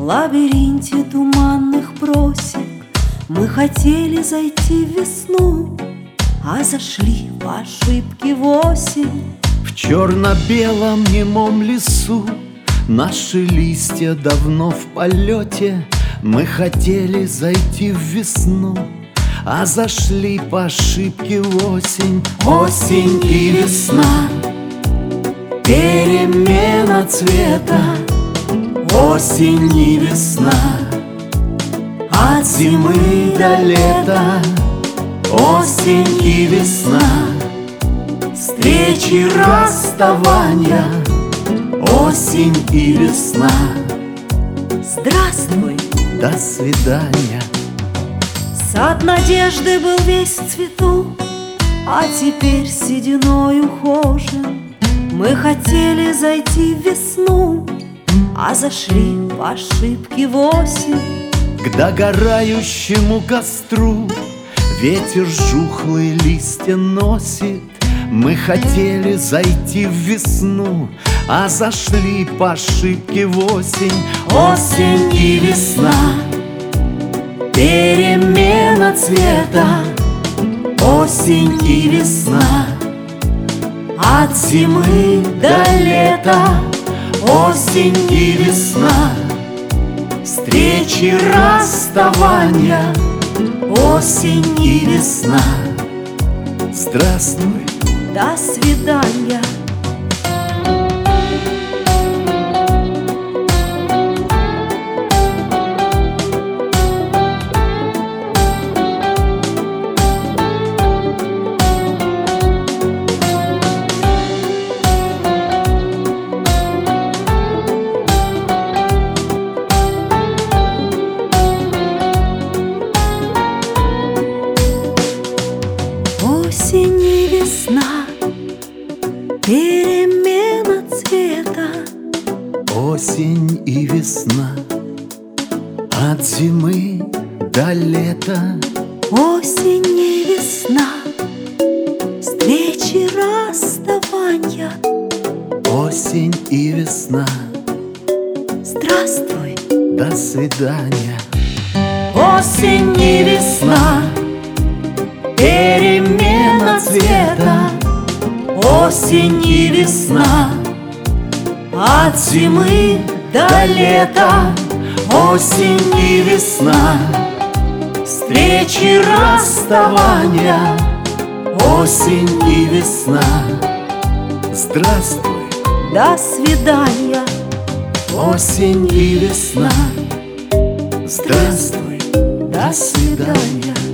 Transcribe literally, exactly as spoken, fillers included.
В лабиринте туманных просек мы хотели зайти в весну, а зашли по ошибке в осень. В черно-белом немом лесу наши листья давно в полете. Мы хотели зайти в весну, а зашли по ошибке в осень. Осень и весна, перемена цвета. Осень и весна, от зимы до лета. Осень и весна, встречи, расставания. Осень и весна, здравствуй, до свидания. Сад надежды был весь в цвету, а теперь сединой ухожен. Мы хотели зайти в весну, а зашли по ошибке в осень. К догорающему костру ветер жухлые листья носит. Мы хотели зайти в весну, а зашли по ошибке в осень. Осень и весна, перемена цвета. Осень и весна, от зимы до лета. Осень и весна, встречи, расставания. Осень и весна, здравствуй, до свидания. Осень и весна, перемена цвета. Осень и весна, от зимы до лета. Осень и весна, встречи, расставания. Осень и весна, здравствуй, до свидания. Осень и весна, перемена цвета. Осень и весна, от зимы до лета. Осень и весна, встречи, расставания. Осень и весна, здравствуй, до свидания. Осень и весна, здравствуй, до свидания.